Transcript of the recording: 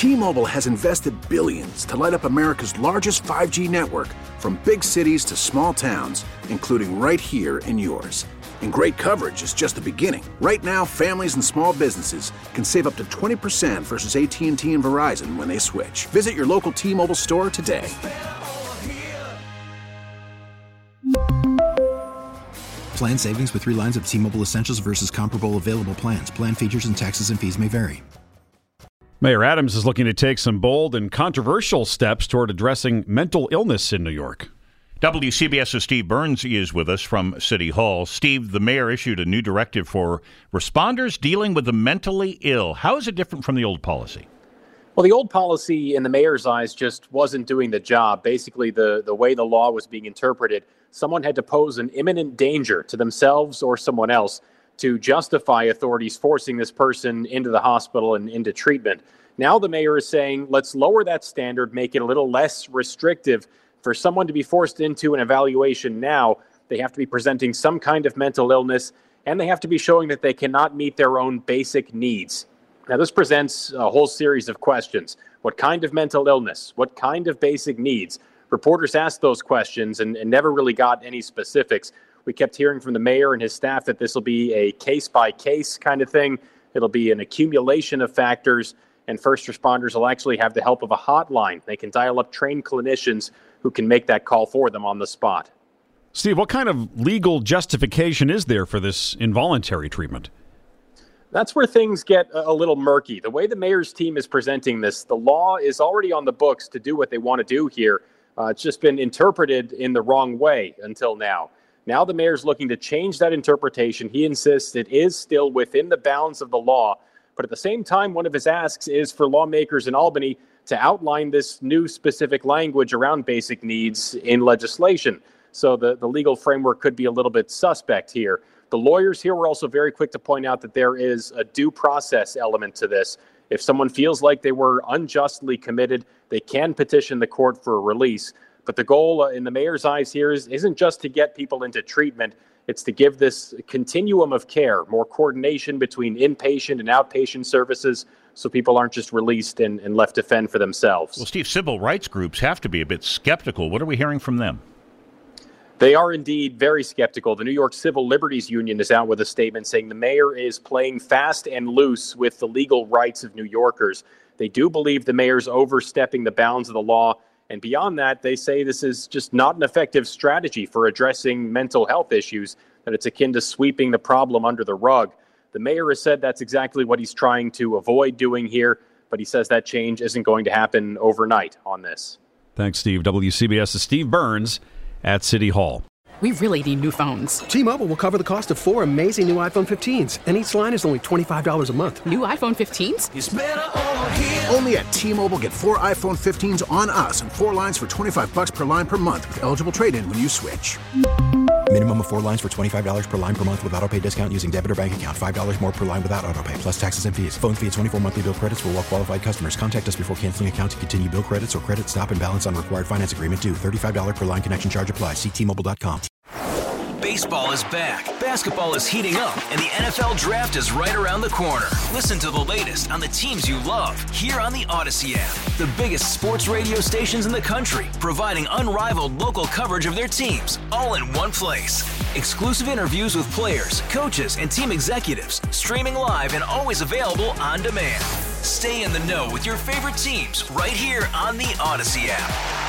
T-Mobile has invested billions to light up America's largest 5G network, from big cities to small towns, including right here in yours. And great coverage is just the beginning. Right now, families and small businesses can save up to 20% versus AT&T and Verizon when they switch. Visit your local T-Mobile store today. Plan savings with 3 lines of T-Mobile Essentials versus comparable available plans. Plan features and taxes and fees may vary. Mayor Adams is looking to take some bold and controversial steps toward addressing mental illness in New York. WCBS's Steve Burns is with us from City Hall. Steve, the mayor issued a new directive for responders dealing with the mentally ill. How is it different from the old policy? Well, the old policy in the mayor's eyes just wasn't doing the job. Basically, the way the law was being interpreted, someone had to pose an imminent danger to themselves or someone else to justify authorities forcing this person into the hospital and into treatment. Now the mayor is saying, let's lower that standard, make it a little less restrictive. For someone to be forced into an evaluation now, they have to be presenting some kind of mental illness, and they have to be showing that they cannot meet their own basic needs. Now, this presents a whole series of questions. What kind of mental illness? What kind of basic needs? Reporters asked those questions and never really got any specifics. We kept hearing from the mayor and his staff that this will be a case-by-case kind of thing. It'll be an accumulation of factors, and first responders will actually have the help of a hotline. They can dial up trained clinicians who can make that call for them on the spot. Steve, what kind of legal justification is there for this involuntary treatment? That's where things get a little murky. The way the mayor's team is presenting this, the law is already on the books to do what they want to do here. It's just been interpreted in the wrong way until now. Now the mayor's looking to change that interpretation. He insists it is still within the bounds of the law. But at the same time, one of his asks is for lawmakers in Albany to outline this new specific language around basic needs in legislation. So the legal framework could be a little bit suspect here. The lawyers here were also very quick to point out that there is a due process element to this. If someone feels like they were unjustly committed, they can petition the court for a release. But the goal in the mayor's eyes here isn't just to get people into treatment. It's to give this continuum of care, more coordination between inpatient and outpatient services, so people aren't just released and left to fend for themselves. Well, Steve, civil rights groups have to be a bit skeptical. What are we hearing from them? They are indeed very skeptical. The New York Civil Liberties Union is out with a statement saying the mayor is playing fast and loose with the legal rights of New Yorkers. They do believe the mayor's overstepping the bounds of the law. And beyond that, they say this is just not an effective strategy for addressing mental health issues, that it's akin to sweeping the problem under the rug. The mayor has said that's exactly what he's trying to avoid doing here, but he says that change isn't going to happen overnight on this. Thanks, Steve. WCBS's Steve Burns at City Hall. We really need new phones. T-Mobile will cover the cost of 4 amazing new iPhone 15s, and each line is only $25 a month. New iPhone 15s? It's better over here. Only at T-Mobile, get 4 iPhone 15s on us and 4 lines for $25 per line per month with eligible trade-in when you switch. Minimum of 4 lines for $25 per line per month with autopay discount using debit or bank account. $5 more per line without autopay, plus taxes and fees. Phone fee at 24 monthly bill credits for well-qualified customers. Contact us before canceling account to continue bill credits or credit stop and balance on required finance agreement due. $35 per line connection charge applies. See T-Mobile.com. Baseball is back, basketball is heating up, and the NFL Draft is right around the corner. Listen to the latest on the teams you love here on the Odyssey app. The biggest sports radio stations in the country, providing unrivaled local coverage of their teams, all in one place. Exclusive interviews with players, coaches, and team executives, streaming live and always available on demand. Stay in the know with your favorite teams right here on the Odyssey app.